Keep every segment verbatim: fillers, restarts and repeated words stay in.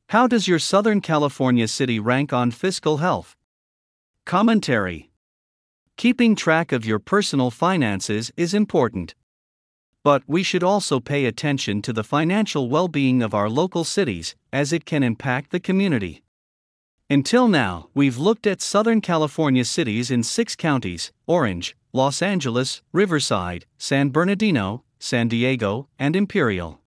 How does your Southern California city rank on fiscal health? Commentary. Keeping track of your personal finances is important. But we should also pay attention to the financial well-being of our local cities, as it can impact the community. Until now, we've looked at Southern California cities in six counties: Orange, Los Angeles, Riverside, San Bernardino, San Diego, and Imperial.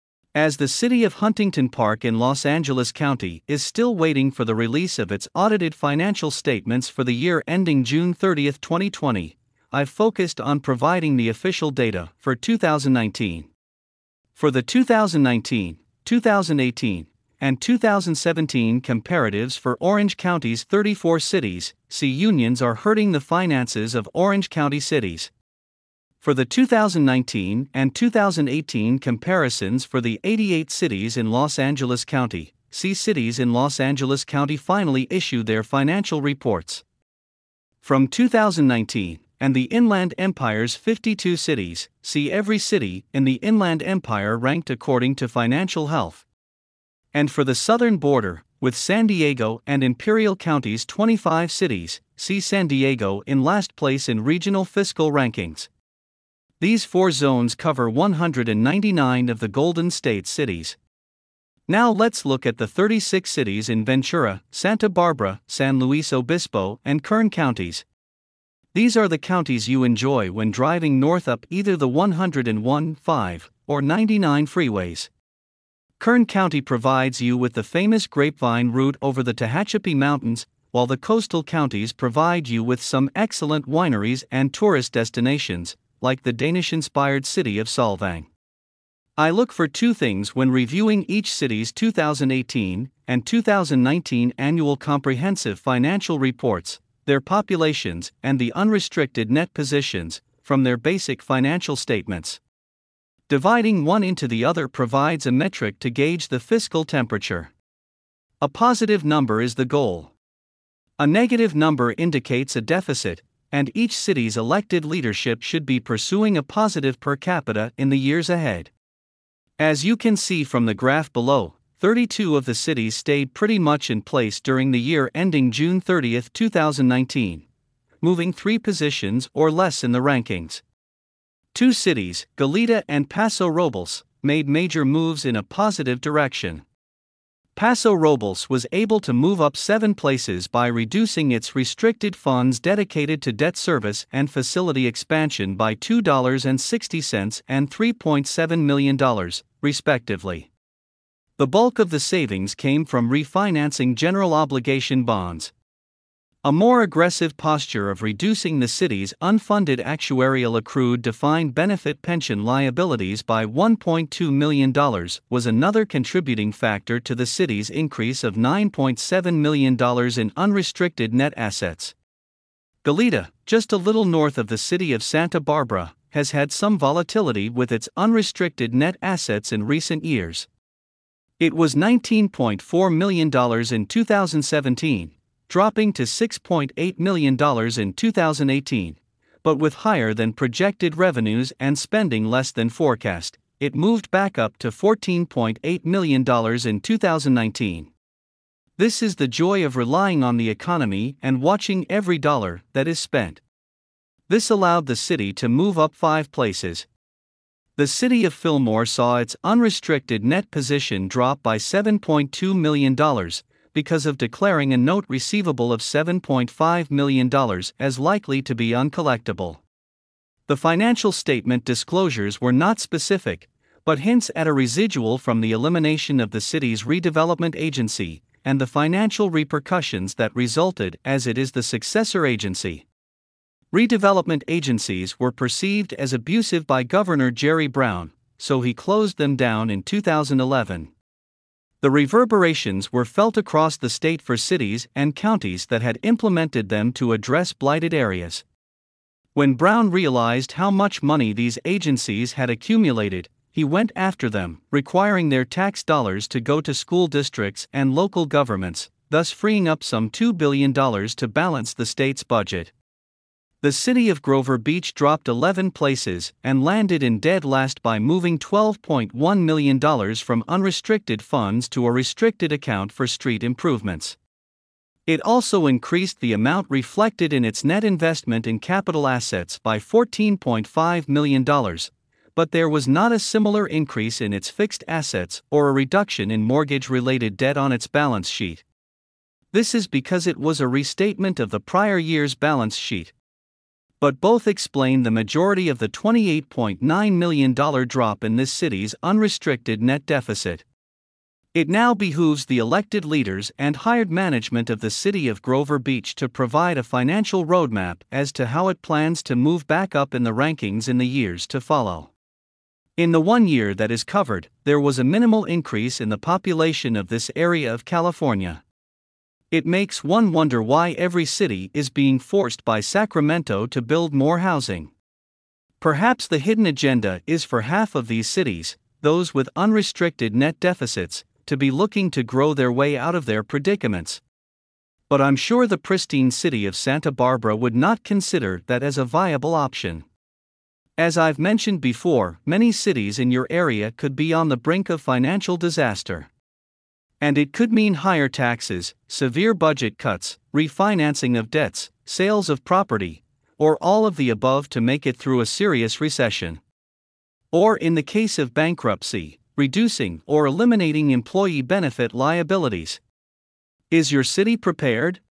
As the city of Huntington Park in Los Angeles County is still waiting for the release of its audited financial statements for the year ending June thirtieth, twenty twenty, I've focused on providing the official data for two thousand nineteen. For the two thousand nineteen, two thousand eighteen, and two thousand seventeen comparatives for Orange County's thirty-four cities, see Unions are hurting the finances of Orange County cities. For the two thousand nineteen and two thousand eighteen comparisons for the eighty-eight cities in Los Angeles County, see Cities in Los Angeles County finally issue their financial reports. From two thousand nineteen, and the Inland Empire's fifty-two cities, see every city in the Inland Empire ranked according to financial health. And for the southern border, with San Diego and Imperial County's twenty-five cities, see San Diego in last place in regional fiscal rankings. These four zones cover one hundred ninety-nine of the Golden State cities. Now let's look at the thirty-six cities in Ventura, Santa Barbara, San Luis Obispo, and Kern counties. These are the counties you enjoy when driving north up either the one oh one, five, or ninety-nine freeways. Kern County provides you with the famous Grapevine route over the Tehachapi Mountains, while the coastal counties provide you with some excellent wineries and tourist destinations, like the Danish-inspired city of Solvang. I look for two things when reviewing each city's two thousand eighteen and two thousand nineteen annual comprehensive financial reports: their populations and the unrestricted net positions from their basic financial statements. Dividing one into the other provides a metric to gauge the fiscal temperature. A positive number is the goal. A negative number indicates a deficit, and each city's elected leadership should be pursuing a positive per capita in the years ahead. As you can see from the graph below, thirty-two of the cities stayed pretty much in place during the year ending June thirtieth, two thousand nineteen, moving three positions or less in the rankings. Two cities, Goleta and Paso Robles, made major moves in a positive direction. Paso Robles was able to move up seven places by reducing its restricted funds dedicated to debt service and facility expansion by two dollars and sixty cents and three point seven million dollars, respectively. The bulk of the savings came from refinancing general obligation bonds. A more aggressive posture of reducing the city's unfunded actuarial accrued defined benefit pension liabilities by one point two million dollars was another contributing factor to the city's increase of nine point seven million dollars in unrestricted net assets. Goleta, just a little north of the city of Santa Barbara, has had some volatility with its unrestricted net assets in recent years. It was nineteen point four million dollars in two thousand seventeen. Dropping to six point eight million dollars in two thousand eighteen, but with higher than projected revenues and spending less than forecast, it moved back up to fourteen point eight million dollars in two thousand nineteen. This is the joy of relying on the economy and watching every dollar that is spent. This allowed the city to move up five places. The city of Fillmore saw its unrestricted net position drop by seven point two million dollars, because of declaring a note receivable of seven point five million dollars as likely to be uncollectible. The financial statement disclosures were not specific, but hints at a residual from the elimination of the city's redevelopment agency and the financial repercussions that resulted, as it is the successor agency. Redevelopment agencies were perceived as abusive by Governor Jerry Brown, so he closed them down in two thousand eleven. The reverberations were felt across the state for cities and counties that had implemented them to address blighted areas. When Brown realized how much money these agencies had accumulated, he went after them, requiring their tax dollars to go to school districts and local governments, thus freeing up some two billion dollars to balance the state's budget. The city of Grover Beach dropped eleven places and landed in dead last by moving twelve point one million dollars from unrestricted funds to a restricted account for street improvements. It also increased the amount reflected in its net investment in capital assets by fourteen point five million dollars, but there was not a similar increase in its fixed assets or a reduction in mortgage-related debt on its balance sheet. This is because it was a restatement of the prior year's balance sheet. But both explain the majority of the twenty-eight point nine million dollars drop in this city's unrestricted net deficit. It now behooves the elected leaders and hired management of the city of Grover Beach to provide a financial roadmap as to how it plans to move back up in the rankings in the years to follow. In the one year that is covered, there was a minimal increase in the population of this area of California. It makes one wonder why every city is being forced by Sacramento to build more housing. Perhaps the hidden agenda is for half of these cities, those with unrestricted net deficits, to be looking to grow their way out of their predicaments. But I'm sure the pristine city of Santa Barbara would not consider that as a viable option. As I've mentioned before, many cities in your area could be on the brink of financial disaster. And it could mean higher taxes, severe budget cuts, refinancing of debts, sales of property, or all of the above to make it through a serious recession. Or in the case of bankruptcy, reducing or eliminating employee benefit liabilities. Is your city prepared?